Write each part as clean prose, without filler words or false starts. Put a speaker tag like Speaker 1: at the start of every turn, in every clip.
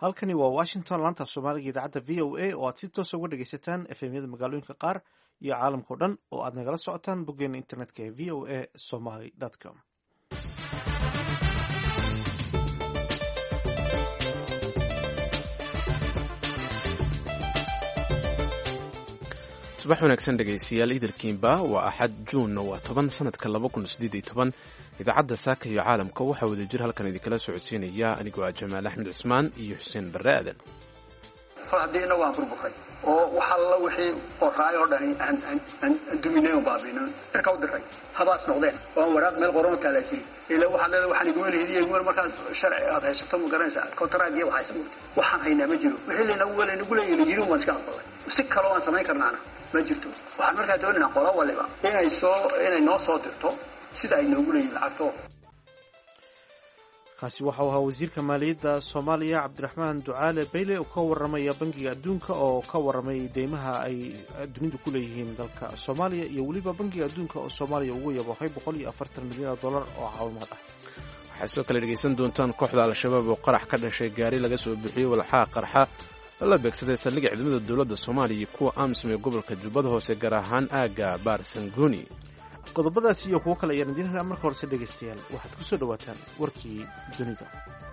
Speaker 1: halkani waa washington laanta soomaaliga idaacadda v o a oo aad si toosa uga dhegaysataan efemyada magaalooyinka qaar iyo caalamkao dhan oo aad nagala socotaan boggeena internetka ee v o a somaly com.
Speaker 2: subax wanaagsan dhegaystayaal idarkiinba waa axad juunna waa 10 sanadka 2018 idaacadda saaka iyo caalamka waxaa wada jir halkan idinkala socodsiinaya anigoo ah jamaal axmed cismaan iyo xuseen barre aadan.
Speaker 3: haddiina waan burburay oo waxa la wixii qoraay oo dhan aan duminay baabina ka u diray habaas noqdeen oo waraaq meel qoran kala jiri ilaa waxa leedahay waxaan igu leeyahay war markaad sharci aad haysato ma garanaysaa kontraad iyo waxa waxaan haynaa ma jiro wixii leena weelay nagu leeyahay yiri ma iska aqbalay si kale waan samayn karnaana ma jirto waxaan markaa doonaynaa qola waliba inay noo soo dirto sida ay noogu leeyihiin lacagto.
Speaker 1: kaasi waxa uu ahaa wasiirka maaliyadda Soomaaliya Cabdiraxmaan Ducaale Bayle oo ka waramaya bangiga adduunka oo ka waramay deymaha ay dunidu ku leeyihiin dalka Soomaaliya iyo waliba bangiga adduunka oo Soomaaliya ugu yabohay $140 milyan oo caawimaad ah.
Speaker 2: waxaad soo kale dhegaysan doontaan kooxda al-shabaab oo qarax ka dhashay gaari laga soo bixiyay walxaha qarxa la beegsaday saldhigga ciidamada dowladda Soomaaliya kuwa AMISOM ee gobolka Jubbada Hoose gaar ahaan aaga Baarsangooni.
Speaker 1: qodobadaasi iyo kuwo kale ayaan idin helnaa marka horese dhegaystayaal waxaad ku soo dhawaataan warkii dunida.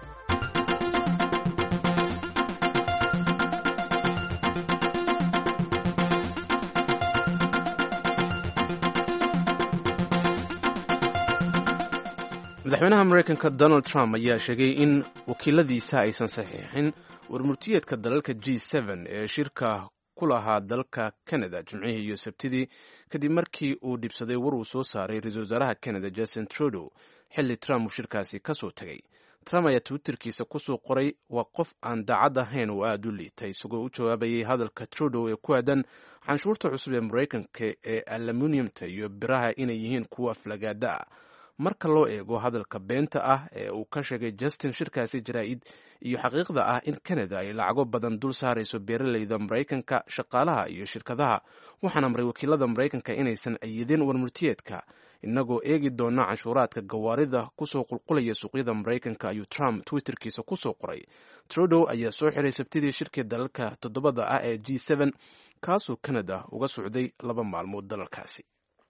Speaker 2: madaxweynaha Mareykanka Donald Trump ayaa sheegay in wakiiladiisa aysan saxiixin warmurtiyeedka dalalka G7 ee shirka kulahaa dalka Canada Jimcihii iyo Sabtidii kadib markii uu dhibsaday war uu soo saaray ra-iisul wasaaraha Canada Justin Trudeau xilli Trump uu shirkaasi ka soo tagay. Trump ayaa Twitterkiisa ku soo qoray waa qof aan daacad ahayn oo aad u liitay isagoo u jawaabayay hadalka Trudeau ee ku aadan canshuurta cusub ee Mareykanka ee aluminiumta iyo biraha inay yihiin kuwa aflagaada ah. marka loo eego hadalka beenta ah ee uu ka sheegay Justin shirkaasi jaraa'id iyo xaqiiqda ah in Canada ay lacago badan dul saarayso beeralayda Mareykanka shaqaalaha iyo shirkadaha waxaan amray wakiilada Mareykanka inaysan ayidin warmurtiyeedka inagoo eegi doona canshuuraadka gawaarida kusoo qulqulaya suuqyada Mareykanka ayuu Trump Twitterkiisa kusoo qoray. Trudeau ayaa soo xiray Sabtidii shirkii dalalka toddobada ah ee G7 kaasoo Canada uga socday 2 maalmood dalalkaasi.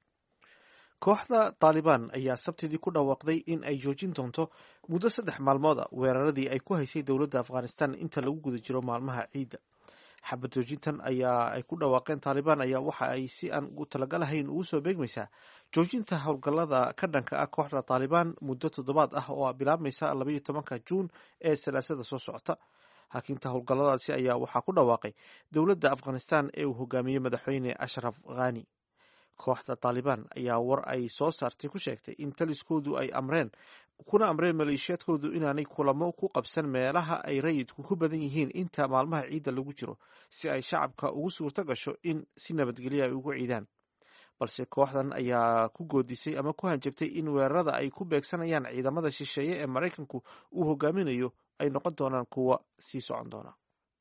Speaker 1: kooxda Taliban ayaa Sabtidii ku dhawaaqday in ay joojin doonto muddo 3 maalmood weeraradii ay ku haysay dowladda Afghanistan inta lagu guda jiro maalmaha ciida. xabad joojintan ay ku dhawaaqeen Taliban ayaa waxa ay si aan ugu talagalahayn ugu soo beegmaysaa joojinta howlgallada ka dhanka ah kooxda Taliban muddo 7 ah oo bilaabmaysa 12 Juun ee salaasada soo socota. hakinta howlgalladaasi ayaa waxaa ku dhawaaqay dowladda Afghanistan ee uu hogaamiyey madaxweyne Ashraf Ghani. kooxda Taliban ayaa war ay soo saartay ku sheegtay in taliskoodu ay amreen maleeshiyaadkoodu inaanay kulamo ku qabsan meelaha ay rayidku ku badan yihiin inta maalmaha ciidda lagu jiro si ay shacabka ugu suurto gasho in si nabadgelyo ay ugu ciidaan. balse kooxdan ayaa ku goodisay ama ku hanjabtay in weerarada ay ku beegsanayaan ciidamada shisheeye ee Mareykanku uu hogaaminayo ay noqon doonaan kuwa sii socon doona.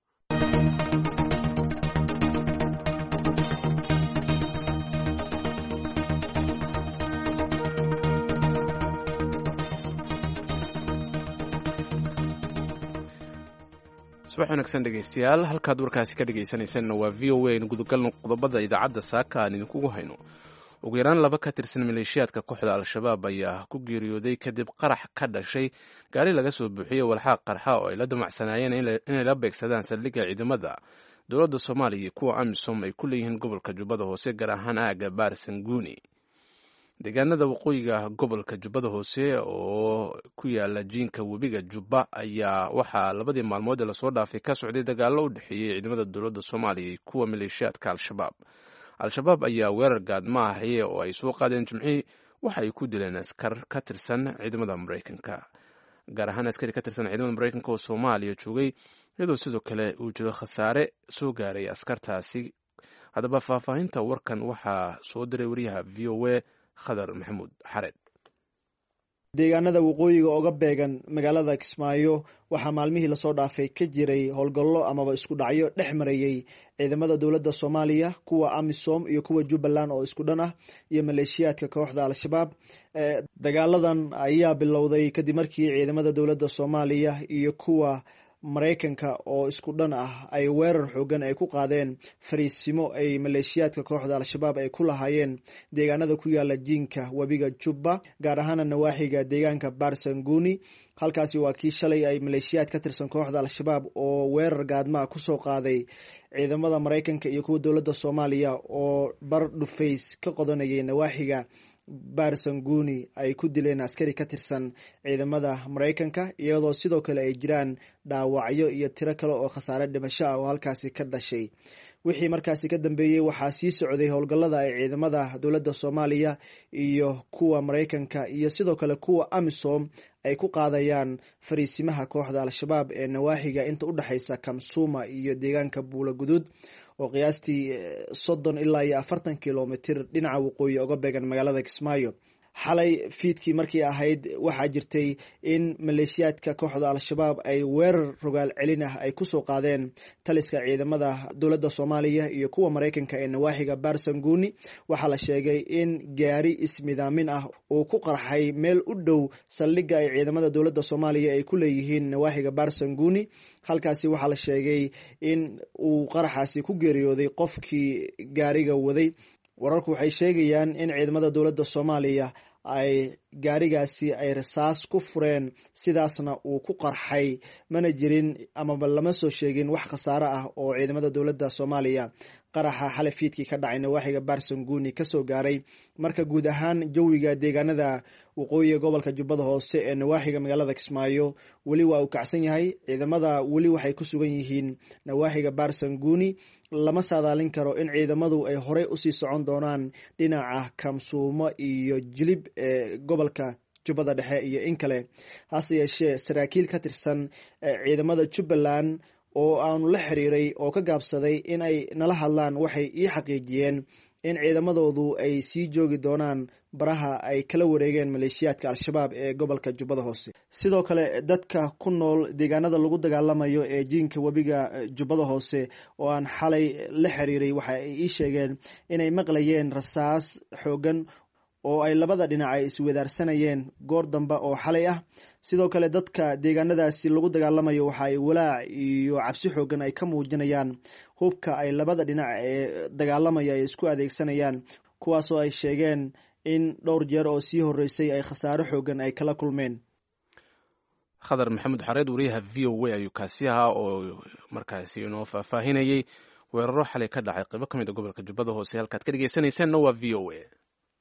Speaker 2: subax wanaagsan dhegaystayaal halkaad warkaasi ka dhegaysanaysanna waa v o a in gudagalno qodobada idaacadda saaka aan idinkugu hayno. ugu yaraan 2 ka tirsan maleeshiyaadka kooxda al-shabaab ayaa ku geeriyooday kadib qarax ka dhashay gaari laga soo buuxiyey walxaha qarxa oo ay la damacsanaayeen inay la beegsadaan saldhigga ciidamada dowladda Soomaaliya kuwa AMISOM ay ku leeyihiin gobolka Jubbada Hoose gaar ahaan aaga Baarsangooni. deegaanada waqooyiga gobolka Jubbada Hoose oo ku yaala jiinka webiga Jubba ayaa waxaa 2 maalmood la soo dhaafay ka socday dagaalo u dhaxeeyay ciidamada dowladda Soomaaliya iyo kuwa maleeshiyaadka al-shabaab ayaa weerar gaadma ah oo ay soo qaadeen Jimcihii waxa ay ku dileen askar ka tirsan ciidamada Mareykanka gaar ahaan askari ka tirsan ciidamada Mareykanka oo Soomaaliya joogay iyadoo sidoo kale uu jiro khasaare soo gaaray askartaasi. haddaba faahfaahinta warkan waxaa soo diray wariyaha v o a khadar maxamuud xareed.
Speaker 4: deegaanada waqooyiga oga beegan magaalada Kismaayo waxaa maalmihii lasoo dhaafay ka jiray howlgallo amaba isku dhacyo dhex marayay ciidamada dowladda Soomaaliya kuwa AMISOM iyo kuwa Jubbaland oo isku dhan ah iyo maleeshiyaadka kooxda al-shabaab. dagaaladan ayaa bilowday kadib markii ciidamada dowladda Soomaaliya iyo kuwa maraykanka oo isku dhan ah ay weerar xoogan ay ku qaadeen fariisimo ay maleeshiyaadka kooxda al-shabaab ay ku lahaayeen deegaanada ku yaala jiinka webiga jubba gaar ahaana nawaaxiga deegaanka barsanguni. halkaasi waa kii shalay ay maleeshiyaad ka tirsan kooxda al-shabaab oo weerar gaadmaa kusoo qaaday ciidamada maraykanka iyo kuwa dowladda soomaaliya oo bar dhufays ka qodanayay nawaaxiga barsanguni ay ku dileen askari ka tirsan ciidamada maraykanka, iyadoo sidoo kale ay jiraan dhaawacyo iyo tiro kale oo khasaare dhimasho ah oo halkaasi ka dhashay. wixii markaasi ka dambeeyey waxaa sii socday howlgallada ay ciidamada dowladda soomaaliya iyo kuwa maraykanka iyo sidoo kale kuwa amisom ay ku qaadayaan fariisimaha kooxda al-shabaab ee nawaaxiga inta u dhexaysa kamsuma iyo deegaanka buula guduud oo qiyaastii 30 ilaa iyo 40 kilomitir dhinaca waqooyi uga beegan magaalada Kismaayo. xalay fiidkii markii ahayd waxaa jirtay in maleeshiyaadka kooxda al-shabaab ay weerar rogaal celin ah ay kusoo qaadeen taliska ciidamada dowladda soomaaliya iyo kuwa maraykanka ee nawaaxiga barsanguni. waxaa la sheegay in gaari ismidaamin ah uu ku qarxay meel u dhow saldhigga ay ciidamada dowladda soomaaliya ay ku leeyihiin nawaaxiga barsanguni. halkaasi waxaa la sheegay in uu qaraxaasi ku geeriyooday qofkii gaariga waday. wararku waxay sheegayaan in ciidamada dowladda soomaaliya ay gaarigaasi ay rasaas ku fureen, sidaasna uu ku qarxay, mana jirin amaba lama soo sheegin wax khasaare ah oo ciidamada dowladda soomaaliya qaraxa xalay fiidkii ka dhacay nawaaxiga barsanguni kasoo gaaray. marka guud ahaan jawiga deegaanada waqooyiga gobolka jubbada hoose ee nawaaxiga magaalada Kismaayo weli waa uu kacsan yahay. ciidamada weli waxay ku sugan yihiin nawaaxiga barsanguni. lama saadaalin karo in ciidamadu ay horey usii socon doonaan dhinaca kamsuumo iyo jilib ee gobolka jubbada dhexe iyo in kale. hase yeeshee saraakiil ka tirsan ciidamada Jubbaland oo aanu la xiriiray oo ka gaabsaday in ay nala hadlaan waxay ii xaqiijiyeen in ciidamadoodu ay sii joogi doonaan baraha ay kala wareegeen maleeshiyaadka al-shabaab ee gobolka jubbada hoose. sidoo kale dadka ku nool deegaanada lagu dagaalamayo ee jiinka webiga jubbada hoose oo aan xalay la xiriiray waxa ay ii sheegeen inay maqlayeen rasaas xoogan oo ay labada dhinac ay iswadaarsanayeen goor dambe oo xalay ah. sidoo kale dadka deegaanadaasi lagu dagaalamayo waxa ay walaac iyo cabsi xoogan ay ka muujinayaan hubka ay labada dhinac ee dagaalamaya ay isku adeegsanayaan, kuwaasoo ay sheegeen in dhowr jeer oo sii horeysay ay khasaare xoogan ay kala kulmeen.
Speaker 2: khadar maxamed xareed wariyaha v o a ayuu kaasi ahaa oo markaasi inoo faahfaahinayay weeraro xalay ka dhacay qaybo ka mid a gobolka jubbada hoose. halkaad ka dhegeysanaysaanna waa v o a.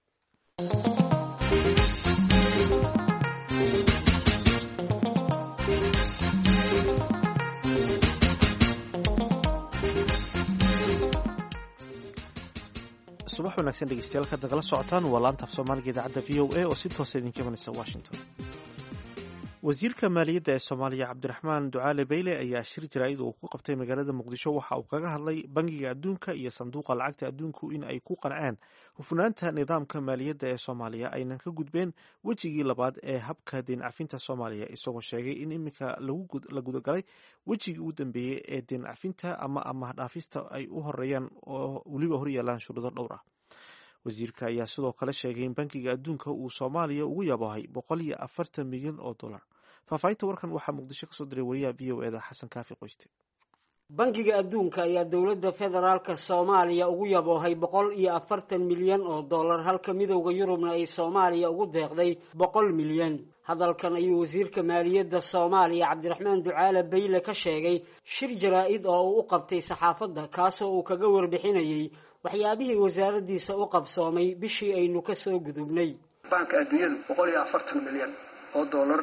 Speaker 1: subax wanaagsan dhegeystayaal ka dagala socotaan waa laanta af soomaaliga idaacadda v o a oo si toosa idinka imanaysa washington. wasiirka maaliyadda ee soomaaliya cabdiraxmaan ducaale beyle ayaa shir jaraa'id uu ku qabtay magaalada muqdisho waxa uu kaga hadlay bangiga adduunka iyo sanduuqa lacagta adduunku in ay ku qanceen hufnaanta nidaamka maaliyadda ee soomaaliya aynan ka gudbeen wejigii labaad ee habka deen cafinta soomaaliya, isagoo sheegay in iminka la gudagalay wejigii ugu dambeeyey ee deen cafinta ama amaah dhaafista ay u horeeyaan oo weliba horyaalaan shuruudo dhowr ah. wasiirka ayaa sidoo kale sheegay in bankiga adduunka uu soomaaliya ugu yaboohay 140 milyan oo dollar. faahfaahinta warkan waxaa muqdisho kasoo diray wariyaha v o eda xasan kaafi qoyste.
Speaker 5: bankiga adduunka ayaa dowladda federaalka soomaaliya ugu yaboohay 140 milyan oo dollar, halka midowda yurubna ay soomaaliya ugu deeqday 100 milyan. hadalkan ayuu wasiirka maaliyadda soomaaliya cabdiraxmaan ducaale beyle ka sheegay shir jaraa'id oo uu u qabtay saxaafadda, kaasoo uu kaga warbixinayay waxyaabihii wasaaraddiisa u qabsoomay bishii aynu ka soo gudubnay.
Speaker 3: banka adduunyadu 140 milyan oo dollar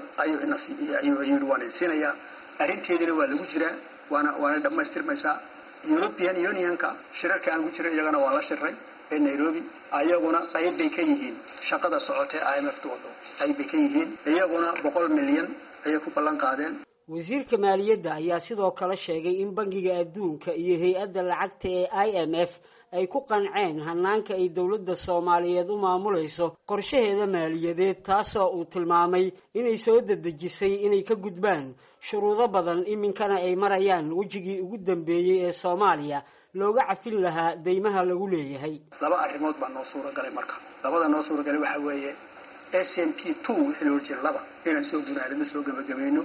Speaker 3: ayuu waanaysiinayaa. arrinteedina waa lagu jiraa, waana dhammaystirmaysaa. European Unionka shirarka aan ku jiray iyagana waa la shiray ee Nairobi, ayaguna qayb bay ka yihiin shaqada socotay IMF wado, qayb bay ka yihiin iyaguna 100 milyan ayay ku ballan qaadeen.
Speaker 5: wasiirka maaliyadda ayaa sidoo kale sheegay in bangiga adduunka iyo hay-adda lacagta ee IMF ay ku qanceen hanaanka ay dowladda Soomaaliyeed u maamulayso qorshaheeda maaliyadeed, taasoo uu tilmaamay inay soo dedejisay inay ka gudbaan shuruudo badan, iminkana ay marayaan wejigii ugu dambeeyey ee Soomaaliya looga cafin lahaa deymaha lagu leeyahay.
Speaker 3: laba arrimood baa noo suuragalay marka. labada noo suuragalay waxa weeye SMP2 wixii loo jeedo laba inaan soo gunaadno soo gabagabayno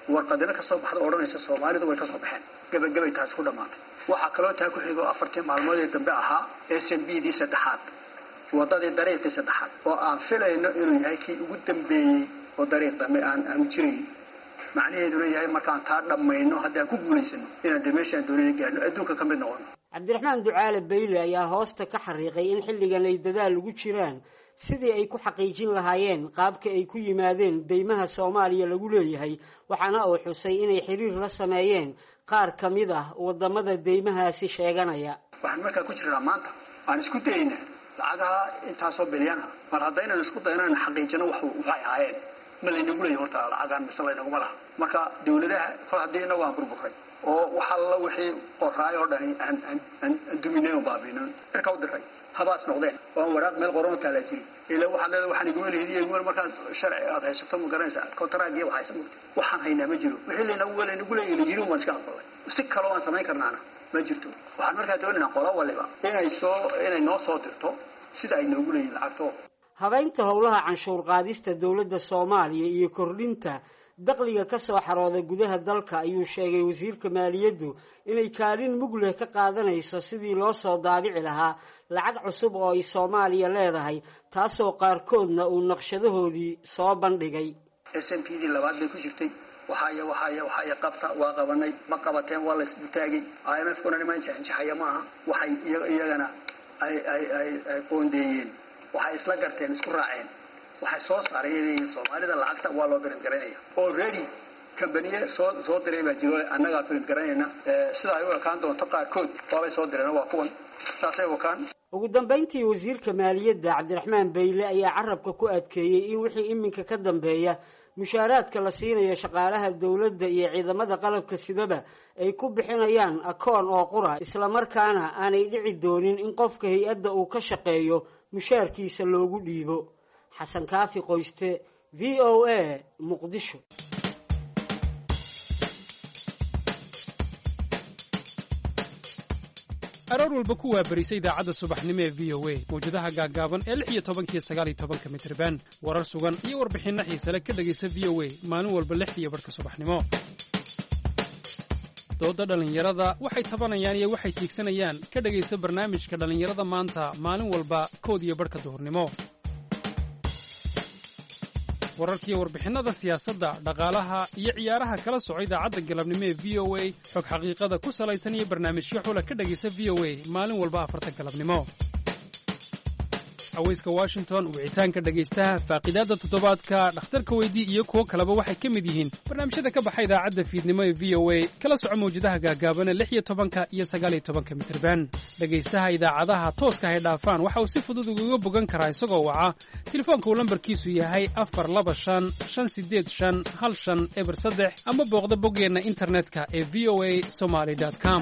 Speaker 3: warqadina ka soo baxda odhanaysa Soomaalidu way ka soo baxeen gabagabay taas ku dhamaatay waxa kaloo taa ku xigo 4 maalmood ee dambe ahaa SNBD saddexaad wadadii dariiqii saddexaad oo aan filayno inuu yahay kii ugu dambeeyay oo dariiq dambe aan jirin macnaheedu yahay markaan taa dhamayno haddii ku guuleysano inaan dimeeshan doonayno gaarno adduunka ka mid noqono
Speaker 5: cabdiraxmaan ducaale bayle ayaa hoosta ka xariiqay in xilligan ay dadaal ugu jiraan sidii ay ku xaqiijin lahaayeen qaabka ay ku yimaadeen deymaha Soomaaliya lagu leeyahay waxaana uu xusay inay xiriir la sameeyeen qaar kamid ah wadamada deymahaasi sheeganaya
Speaker 3: waxaan markaa ku jirnaa maanta aan isku daynaa lacagaha intaasoo bilyan ah mar haddaynan isku daynaan xaqiijino waxay ahaayeen ma laynagu leeyahay horta lacagaan mise laynaguma laha marka dawladaha kol haddii inagu aan burburay oo waxa la wixii qoraay oo dhani aan duminayo baabino irka u diray habaas noqdeen oo waraaq meel qoran kala jiri ilaa waxa leedahay waxaan igu leeyahay igu marka sharci aad haysato ma garanaysa kontraagii waxa haysan waxaan haynaa ma jiro wixii laynagu leeyahay yiri ma iska aqbalay si kale oo samayn karnaana ma jirto waxaan markaa doonaynaa qola waliba inay noo soo dirto sida ay noogu leeyihiin lacagto
Speaker 5: habeynta howlaha canshuur qaadista dawladda Soomaaliya iyo kordhinta dakhliga ka soo xarooda gudaha dalka ayuu sheegay wasiirka maaliyaddu inay kaalin mug leh ka qaadanayso sidii loo soo daabici lahaa lacag cusub oo ay Soomaaliya leedahay taasoo qaarkoodna uu naqshadahoodii soo bandhigay
Speaker 3: SNPD labaad bay ku jirtay waxay qabta waa qabanay ma qabateen waa la isdutaagay IMF kuna niman jaxaya maaha waxay iyagana ay qoondeeyeen waxay isla garteen isku raaceen waxay soo saareen Soomaalida lacagta waa loo dirin garanaya already company soo diray baa jiro annaga dirin garanayna sida ay u ekaan doonto qaarkood waa soo direen waa kuwan saasay wakaan
Speaker 5: ugu dambeyntii wasiirka maaliyadda cabdiraxmaan bayle ayaa carabka ku adkeeyay in wixii iminka ka dambeeya mushaaraadka la siinayo shaqaalaha dawladda iyo ciidamada qalabka sidaba ay ku bixinayaan akoon oo qura isla markaana aanay dhici doonin in qofka hay'adda uu ka shaqeeyo mushaarkiisa loogu dhiibo xasan kaafi qoyste VOA Muqdisho
Speaker 6: aroor walba ku waabarisay idaacadda subaxnimo ee VOA mawjadaha gaagaaban ee 16 iyo 19 mitirban warar sugan iyo warbixinno xiiso leh ka dhagaysa VOA maalin walba 6:00 subaxnimo dooda dhalinyarada waxay tabanayaan iyo waxay tiigsanayaan ka dhagaysa barnaamijka dhalinyarada maanta maalin walba 1:00 duhurnimo wararkii warbixinada siyaasadda dhaqaalaha iyo ciyaaraha kala socda idaacadda galabnimo ee VOA xog xaqiiqada ku salaysan iyo barnaamijyo xula ka dhagaysa VOA maalin walba 4 galabnimo hawayska Washington wicitaanka dhagaystaha faaqidaada toddobaadka dhakhtarka weydii iyo kuwa kaleba waxay ka mid yihiin barnaamijyada ka baxay idaacadda fiidnimo ee VOA kala soco mawjadaha gaagaaban 16 iyo 19 mitirban dhagaystaha idaacadaha tooska ay dhaafaan waxa uu si fudud uga bogan karaa isagoo waca telefoonka uu lambarkiisu yahay 425-585-1503 ama booqda boggeena internetka ee voasomali.com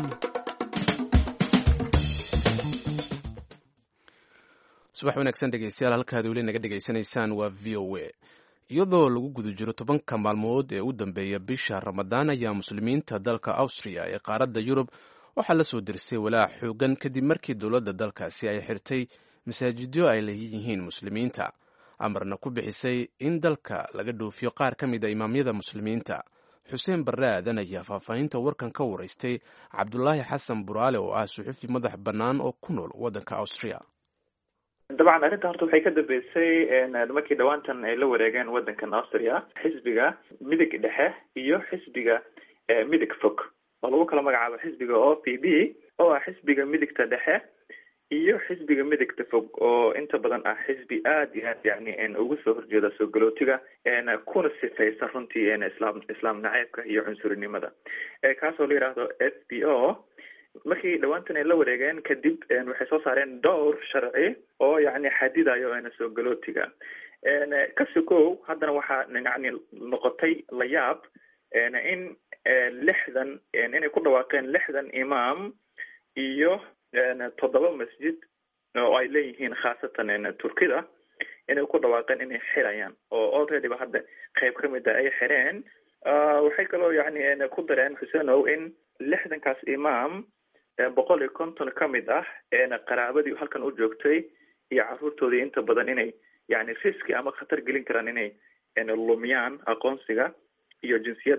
Speaker 2: subax wanaagsan dhegeystayaal halkaad weli naga dhegaysanaysaan waa VOA iyadoo lagu guda jiro 10 maalmood ee u dambeeya bisha Ramadaan ayaa muslimiinta dalka Austria ee qaaradda Yurub waxaa la soo dirsay walaac xoogan kadib markii dowladda dalkaasi ay xirtay masaajidyo ay leeyihiin muslimiinta amarna ku bixisay in dalka laga dhoofiyo qaar ka mid ah imaamyada muslimiinta xuseen barre aadan ayaa faahfaahinta warkan ka waraystay Cabdullaahi Xasan Buraale oo ah suxufi madax bannaan oo ku nool waddanka Austria
Speaker 7: dabcan arrinta horta waxay ka dambeysay markii dhawaantan ay la wareegeen waddankan Austria xisbiga midig dhexe iyo xisbiga midig fog oo lagu kala magacaabo xisbiga OPP oo ah xisbiga midigta dhexe iyo xisbiga midigta fog oo inta badan ah xisbi aad iyo aad yani ugu soo horjeeda soo galootiga kuna sifaysa runtii islaam naceebka iyo cunsurinimada kaasoo la yiraahdo SPO markii dhawaantan ay la wareegeen kadib waxay soo saareen dhowr sharci oo yani xadidayo soo galootiga kasikow haddana waxaa yani noqotay la yaab in 60 inay ku dhawaaqeen 60 imaam iyo 7 masjid oo ay leeyihiin khaasatan Turkida inay ku dhawaaqeen inay xirayaan oo already ba hadda qayb ka mid ah ay xireen waxay kaloo yani ku dareen Xuseenow in 60kaas imaam 150 ka mid ah qaraabadii halkan u joogtay iyo caruurtoodii inta badan inay yani riski ama khatar gelin karaan inay lumiyaan aqoonsiga iyo jinsiyadda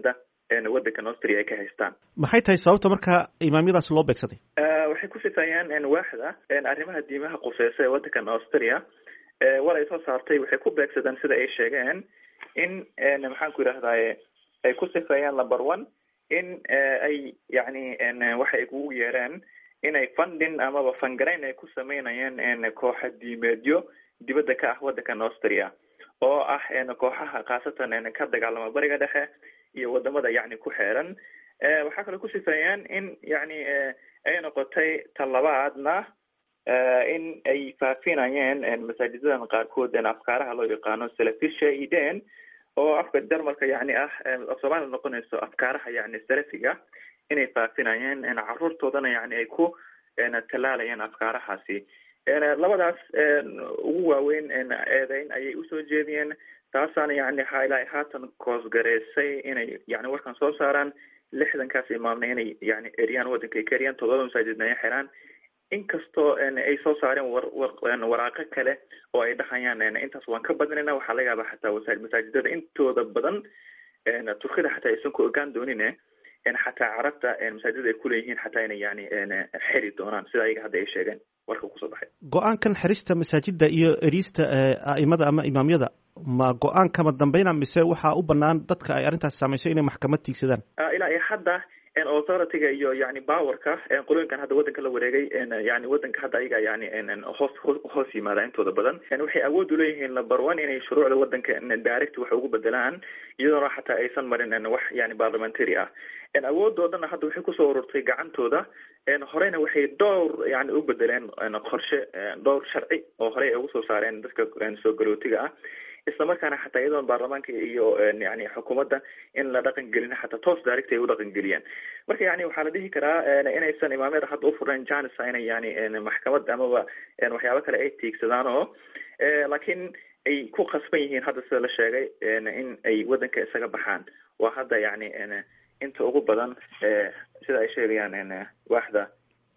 Speaker 7: waddankan Austria ay ka haystaan.
Speaker 1: maxay tahay sababta marka imaamyadaas loo beegsaday?
Speaker 7: waxay ku sifeeyaan waaxda arrimaha diimaha quseysa ee waddankan Austria war ay soo saartay waxay ku beegsadaan sida ay sheegeen in maxaan ku yidhahdaaye ay ku sifeeyaan number one in ay yani waxa ay kugu yeereen inay funding amaba fangarayn ay ku sameynayeen kooxa diimeedyo dibadda ka ah waddankan Austria oo ah kooxaha khaasatan ka dagaalama bariga dhexe iyo wadamada yani ku xeeran. waxaa kaloo ku sifeeyaan in yani ay noqotay talabaadna in ay faafinayeen masaajidadan qaarkood afkaaraha loo yaqaano salafisha ideen oo afka Jarmalka yani ah Soomaaliya noqonayso afkaaraha yani salafiga inay faafinayeen caruurtoodana yani ay ku talaalayeen afkaarahaasi. labadaas ugu waaweyn eedeyn ayay usoo jeediyeen, taasaana yani haatan koosgareysay inay yani warkan soo saaraan 60kaas imaamna inay yani eriyaan waddanka ay ka eriyaan 7 masaajidna ay xiraan, inkastoo ay soo saareen waraaqo kale oo ay dhahayaan intaas waan ka badinayna. waxaa laga yaabaa xataa masaajidada intooda badan Turkida xataa aysan ku ogaan doonin xataa carabta masaajidada ay kuleeyihiin xataa inay yani xiri doonaan sida ayaga hadda ay sheegeen warka kusoo baxay.
Speaker 1: go-aankan xirista masaajida iyo erista a'imada ama imaamyada ma go-aan kama dambeyna mise waxaa u banaan dadka ay arrintaas saameyso inay maxkamad tiigsadaan?
Speaker 7: ilaa iyo hadda authority-ga iyo yani powerka qolooyinkan hadda waddanka la wareegay yani waddanka hadda ayaga yani hoos yimaada intooda badan waxay awood u leeyihiin number one inay shuruucda waddanka direct wax ugu bedelaan iyadoona xataa aysan marin wax yani parliamentary ah. awoodoodana hadda waxay kusoo ururtay gacantooda. horeyna waxay dhowr yani u bedeleen qorshe dhowr sharci oo horey ay ugu soo saareen dadka soo galootiga ah, isla markaana xataa iyadoon baarlamaanka iyo yani xukuumadda in la dhaqan gelin xataa toos direct ay u dhaqan geliyaan. marka yani waxaa la dhihi karaa inaysan imaamyada hadda ufureen janis inay yani maxkamad amaba waxyaabo kale ay tiigsadaan oo laakiin ay ku qasban yihiin hadda sida la sheegay in ay waddanka isaga baxaan. waa hadda yani inta ugu badan sida ay sheegayaan waaxda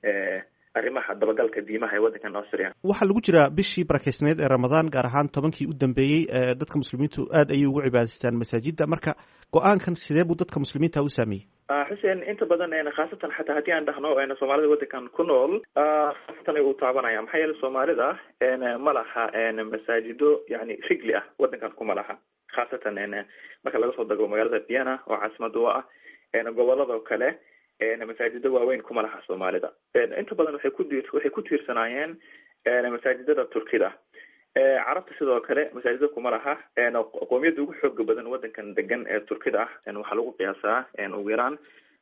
Speaker 7: arrimaha dabagalka diimaha ee waddankan Austria.
Speaker 1: waxaa lagu jiraa bishii barakeysneed ee Ramadaan, gaar ahaan 10kii u dambeeyey dadka muslimiintu aad ayay ugu cibaadaystaan masaajida. marka go-aankan sidee buu dadka muslimiinta u saameeyey?
Speaker 7: xuseen inta badan khaasatan xataa haddii aan dhahno soomaalida waddankan ku nool khaasatan uu taabanaya maxaa yeelay soomaalida ma laha masaajido yani rigli ah waddankan kuma laha, khaasatan marka laga soo dago magaalada Vienna oo caasimada u ah gobolada kale masaajido waaweyn kuma laha soomaalida. inta badan waxay ku tiirsanaayeen masaajidada Turkida. carabta sidoo kale masaajida kuma laha. qoomiyada ugu xooga badan waddankan degan ee Turkida ah waxaa lagu qiyaasaa ugu yaraan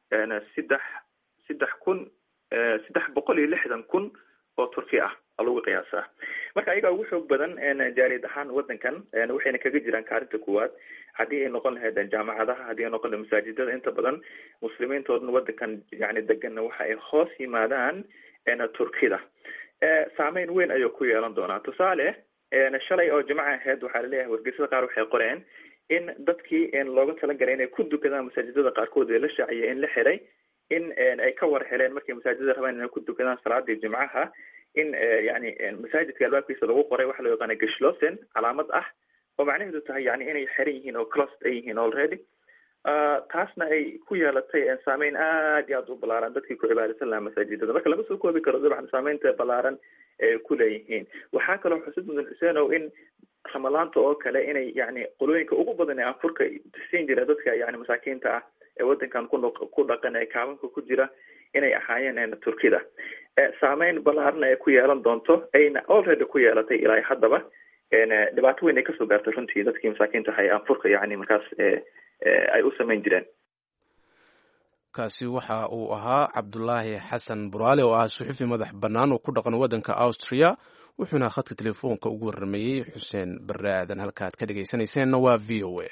Speaker 7: 360,000 oo Turki ah lagu qiyaasaa. marka ayaga ugu xoog badan jaaliyad ahaan waddankan waxayna kaga jiraan kaalinta kuwaad haddii ay noqon lahayd jaamacadaha, haddii ay noqon lahayd masaajidada. inta badan muslimiintoodan waddankan yani deganna waxa ay hoos yimaadaan Turkida. saameyn weyn ayuu ku yeelan doonaa. tusaale shalay oo jimco ahayd waxaa laleeyahay wargeysada qaar waxay qoreen in dadkii looga talagalay inay ku dukadaan masaajidada qaarkood ee la shaaciyay in la xiray, in ay ka war heleen markay masaajidada rabaan inay ku dukadaan salaadii jimcaha in yani masaajidka albaabkiisa lagu qoray waxa loo yaqaana geschlossen calaamad ah oo macnaheedu tahay yani inay xiran yihiin oo closed ay yihiin already. taasna ay ku yeelatay saameyn aad iyo aad u ballaaran dadkii ku cibaadaysan lahaa masaajidada. marka lama soo koobi karo dabcan saameynta ballaaran ee ku leeyihiin. waxaa kaloo xusid mudan xuseenow in ramadaanta oo kale inay yani qolooyinka ugu badan ee anfurka siin jira dadka yani masaakiinta ah ee waddankan ku dhaqan ee kaabanka ku jira inay ahaayeen Turkida. saameyn ballaaran ay ku yeelan doonto ayna already ku yeelatay ilaa haddaba dhibaato weyn ay kasoo gaartay runtii dadkii masaakiinta ahaa ee anfurka yani markaas ay u samayn jireen.
Speaker 2: kaasi waxa uu ahaa Cabdulaahi Xasan Buraale oo ah suxufi madax bannaan oo ku dhaqan waddanka Austria, wuxuuna khadka telefoonka ugu warramayey Xuseen Barre Aadan. halkaad ka dhegaysanayseena waa VOA.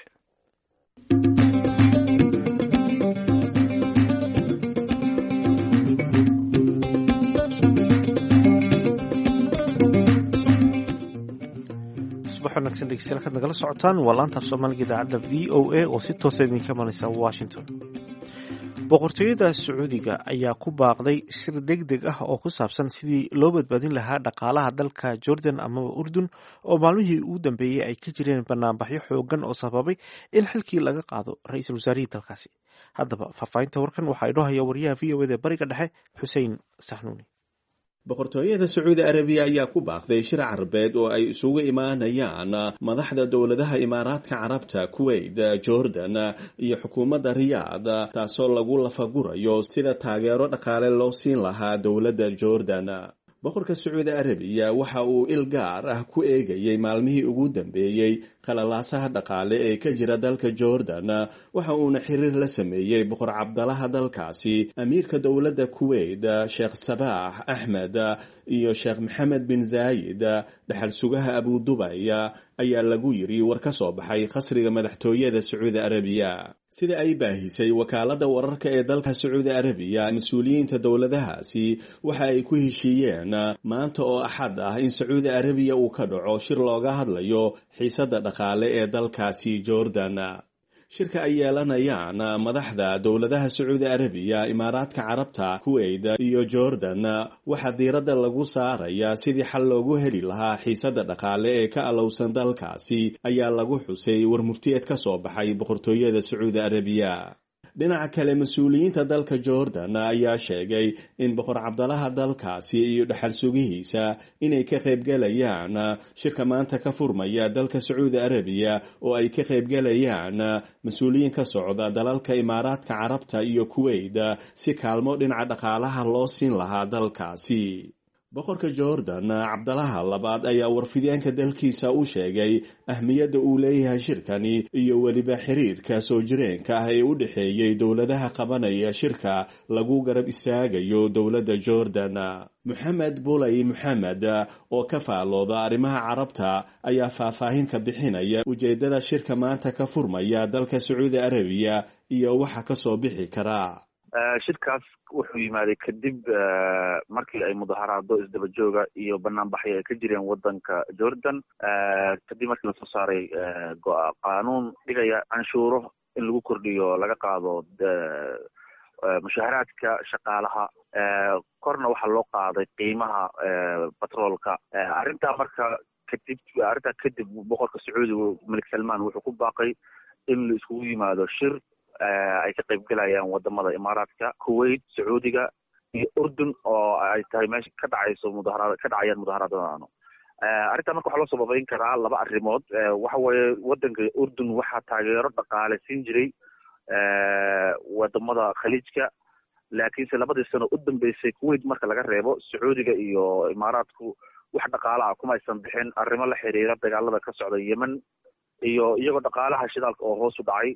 Speaker 1: wanaagsan dhegeystayaal kaad nagala socotaan waa laanta af soomaaliga idaacadda VOA oo si toosa idinka imanaysa Washington. boqortooyada sacuudiga ayaa ku baaqday shir degdeg ah oo ku saabsan sidii loo badbaadin lahaa dhaqaalaha dalka jordan amaba urdun oo maalmihii ugu dambeeyey ay ka jireen banaanbaxyo xoogan oo sababay in xilkii laga qaado ra-iisul wasaarihii dalkaasi. haddaba faahfaahinta warkan waxaa inoo haya wariyaha v o eda bariga dhexe xuseen saxnuuni.
Speaker 8: boqortooyada sacuudi arabiya ayaa ku baaqday shir carabeed oo ay isugu imaanayaan madaxda dowladaha imaaraadka carabta, kuwait, jordan iyo xukuumadda riyaad, taasoo lagu lafagurayo sida taageero dhaqaale loo siin lahaa dowladda jordan. boqorka sacuudi arabiya waxa uu il gaar ah ku eegayay maalmihii ugu dambeeyey qalalaasaha dhaqaale ee ka jira dalka jordan, waxa uuna xiriir la sameeyey boqor cabdalaha dalkaasi, amiirka dowladda kuwait sheekh sabaax axmed iyo sheekh maxamed bin zaayid, dhaxal sugaha abudubay, ayaa lagu yiri war ka soo baxay qasriga madaxtooyada sacuudi arabiya. sida ay baahisay wakaaladda wararka ee dalka sacuudi arabiya, mas-uuliyiinta dowladahaasi waxa ay ku heshiiyeen maanta oo axad ah in sacuudi arabiya uu ka dhaco shir looga hadlayo xiisadda dhaqaale ee dalkaasi jordan. shirka ay yeelanayaan madaxda dowladaha sacuudi arabiya, imaaraadka carabta, kuwait iyo jordan waxaa diiradda lagu saarayaa sidii xal loogu heli lahaa xiisadda dhaqaale ee ka alowsan dalkaasi, ayaa lagu xusay warmurtiyeed ka soo baxay boqortooyada sacuudi arabiya. dhinaca kale, mas-uuliyiinta dalka jordan ayaa sheegay in boqor cabdalaha dalkaasi iyo dhaxal sugihiisa inay ka qaybgalayaan shirka maanta ka furmaya dalka sacuudi arabiya, oo ay ka qaybgalayaan mas-uuliyiin ka socda dalalka imaaraadka carabta iyo kuwait si kaalmo dhinaca dhaqaalaha loo siin lahaa dalkaasi. boqorka jordan cabdalaha labaad ayaa warfidyaanka dalkiisa u sheegay ahmiyadda uu leeyahay shirkani iyo weliba xiriirka soo jireenka ah ee u dhexeeyey dowladaha qabanaya shirka lagu garab istaagayo dowladda jordan. moxamed bulay moxamed oo ka faalooda arrimaha carabta ayaa faahfaahin ka bixinaya ujeeddada shirka maanta ka furmaya dalka sacuudi arabiya iyo waxa ka soo bixi kara.
Speaker 9: shirkaas wuxuu yimaaday kadib markii ay mudaharaado isdaba jooga iyo banaanbaxyo ay ka jireen wadanka jordan, kadib markii lasoo saaray qaanuun dhigaya canshuuro in lagu kordhiyo laga qaado mushaaharaadka shaqaalaha, korna waxaa loo qaaday qiimaha batroolka. arrintaa kadib boqorka sacuudiga malik salmaan wuxuu ku baaqay in la iskugu yimaado shir ay ka qaybgalayaan wadamada imaaraadka, kuwait, sacuudiga iyo urdun oo ay tahay meesha ka dhacayaan mudaharaadadano. arrintaa marka waxaa loo sababeyn karaa laba arrimood. waxa weeye wadanka urdun waxaa taageero dhaqaale siin jiray wadamada khaliijka, laakiinse labadii sano u dambeysay kuwait marka laga reebo, sacuudiga iyo imaaraadku wax dhaqaale ah kuma aysan bixin arrimo la xiriira dagaalada ka socda yemen iyo iyagoo dhaqaalaha shidaalka oo hoos u dhacay.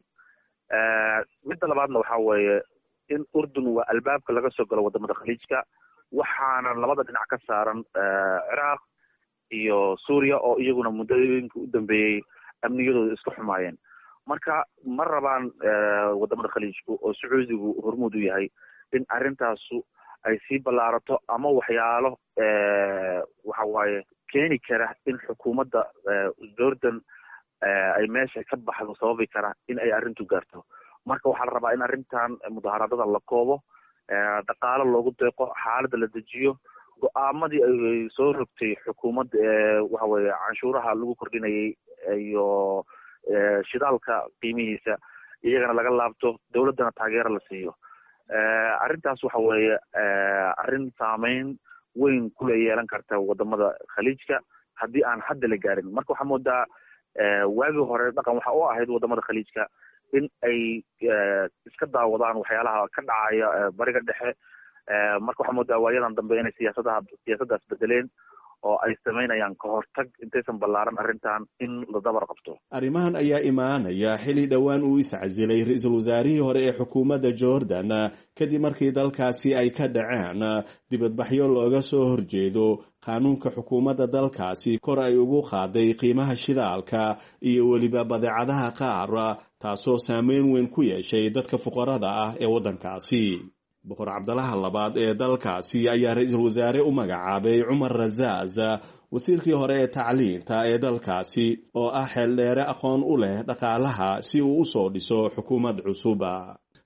Speaker 9: midda labaadna waxa weeye in urdun waa albaabka laga soo galo wadamada khaliijka, waxaana labada dhinac ka saaran ciraaq iyo suuriya oo iyaguna muddooyinka u dambeeyey amniyadooda iska xumaayeen. marka ma rabaan wadamada khaliijku oo sacuudigu hormuud u yahay in arrintaasu ay sii ballaarato ama waxyaalo waxa waaye keeni kara in xukuumadda jordan ay meesha ka baxdo sababi kara in ay arrintu gaarto. marka waxaa la rabaa in arrintan mudaharaadada la koobo, dhaqaalo loogu deeqo, xaaladda la dejiyo, go-aamadii ay soo rogtay xukuumadda waxa weeye canshuuraha lagu kordhinayay iyo shidaalka qiimihiisa iyagana laga laabto, dowladdana taageero la siiyo. arrintaas waxa weeye arrin saameyn weyn kula yeelan karta wadamada khaliijka haddii aan hadda la gaarin. marka waxaa moodaa waagii hore dhaqan waxa u ahayd wadamada khaliijka in ay iska daawadaan waxyaalaha ka dhacaya bariga dhexe. marka waxaa moodaa waayadan dambe inay siyaasaddaas bedeleen oo ay samaynayaan ka hortag intaysan ballaaran arrintan in la dabar qabto.
Speaker 8: arrimahan ayaa imaanaya xili dhowaan uu iscasilay ra-iisul wasaarihii hore ee xukuumadda jordan kadib markii dalkaasi ay ka dhaceen dibadbaxyo looga soo horjeedo qaanuunka xukuumadda dalkaasi kor ay ugu qaaday qiimaha shidaalka iyo weliba badeecadaha qaar, taasoo saameyn weyn ku yeeshay dadka fuqarada ah ee waddankaasi. boqor cabdalaha labaad ee dalkaasi ayaa ra-iisul wasaare u magacaabay cumar razaaz, wasiirkii hore ee tacliinta ee dalkaasi, oo ah xeeldheere aqoon u leh dhaqaalaha, si uu u soo dhiso xukuumad cusuba.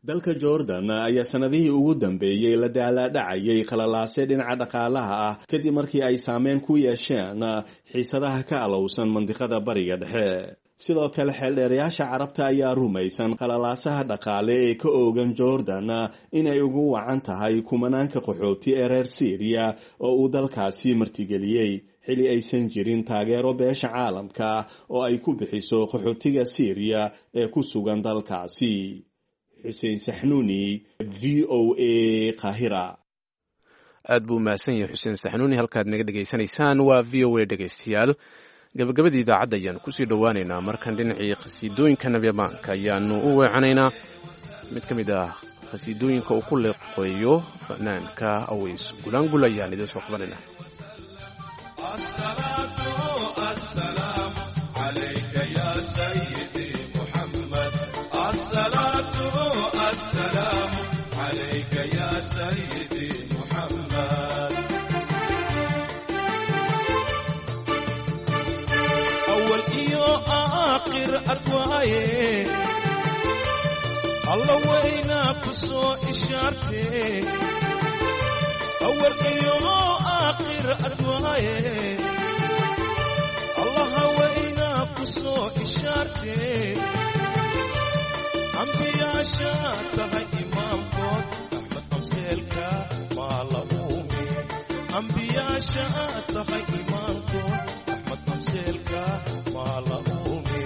Speaker 8: dalka Jordan ayaa sanadihii ugu dambeeyay la daalaadhacayay qalalaase dhinaca dhaqaalaha ah kadib markii ay saameyn ku yeesheen xiisadaha ka alowsan mandiqada bariga dhexe. sidoo kale xeeldheerayaasha carabta ayaa rumaysan qalalaasaha dhaqaale ee ka oogan Jordan inay ugu wacan tahay kumanaanka qaxooti ee reer Syria oo uu dalkaasi martigeliyay xili aysan jirin taageero beesha caalamka oo ay ku bixiso qaxootiga Syria ee ku sugan dalkaasi. Xuseen Saxnuuni, VOA Qaahira.
Speaker 2: aad buu mahadsan yahay Xuseen Saxnuuni. halkaad naga dhegaysanaysaan waa VOA dhegaystayaal. gabagabadii idaacadda ayaanu kusii dhowaaneynaa. markan dhinacii qhasiidooyinka Nabi Ammaanka ayaanu u weecanaynaa. mid ka mid ah qhasiidooyinka uu ku leeqeeyo fanaanka Aways Gulaangul ayaan idin soo qabanaynaa.
Speaker 10: آخر أدواye الله وينا كسو إشارتي أول يوم آخر أدواye الله وينا كسو إشارتي أنبياء شاتها إمام كون أحمد أمسيلك ما لهومي أنبياء شاتها إمام كون أحمد أمسيلك ما لهومي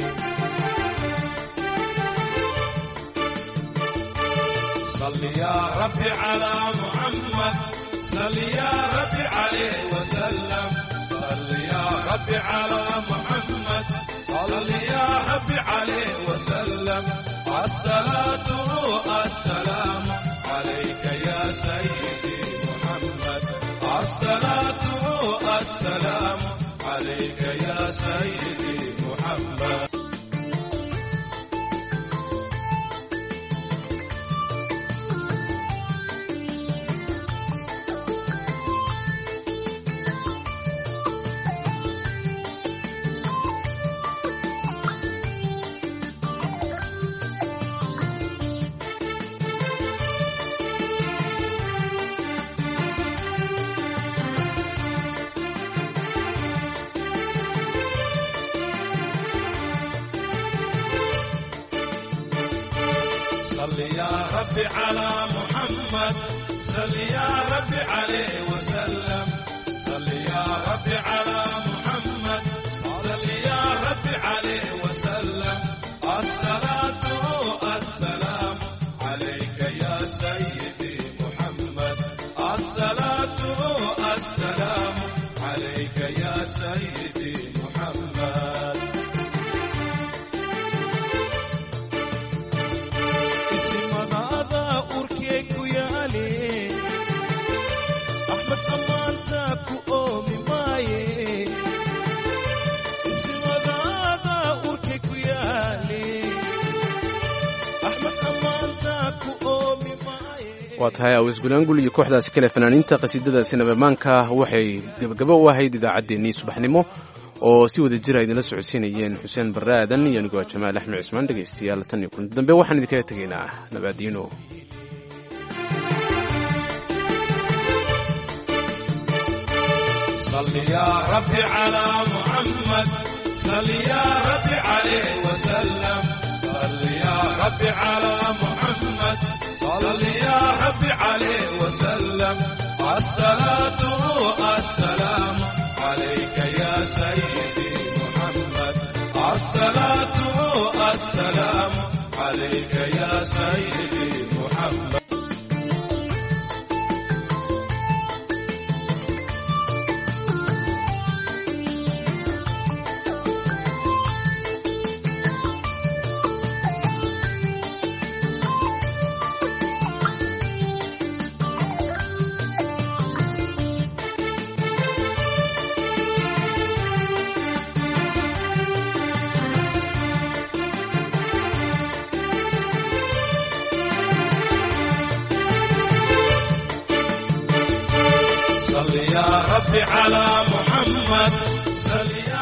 Speaker 10: صل يا ربي على محمد صل يا ربي عليه وسلم صل يا ربي على محمد صل يا ربي عليه وسلم الصلاة والسلام عليك يا سيدي محمد الصلاة والسلام عليك يا سيدي محمد صل يا ربي على محمد صل يا ربي عليه وسلم صل يا ربي على محمد صل يا ربي عليه وسلم الصلاة والسلام عليك يا سيدي محمد الصلاة والسلام عليك يا سيدي محمد أحمد أمانتك وأمي ماي اسم هذا أوركك ويالي أحمد أمانتك وأمي ماي.
Speaker 2: waa tahay Aways Gulaangul iyo kooxdaasi kale fanaaniinta qasiidadaasi Nabi Ammaanka waxay gabagabo u ahayd idaacaddeenii subaxnimo oo si wada jira idinla socodsiinayeen Xuseen Baraadan iyo anigoo Jamaal Axmed Cismaan. dhegaystayaal tan iyo kulanti dambe waxaan idinkaga tegaynaa nabadiino.
Speaker 10: صل يا ربي على محمد صل يا ربي عليه وسلم صل يا ربي على محمد صل يا ربي عليه وسلم الصلاة والسلام عليك يا سيدي محمد الصلاة والسلام عليك يا سيدي محمد. صل يا ربي على محمد صل يا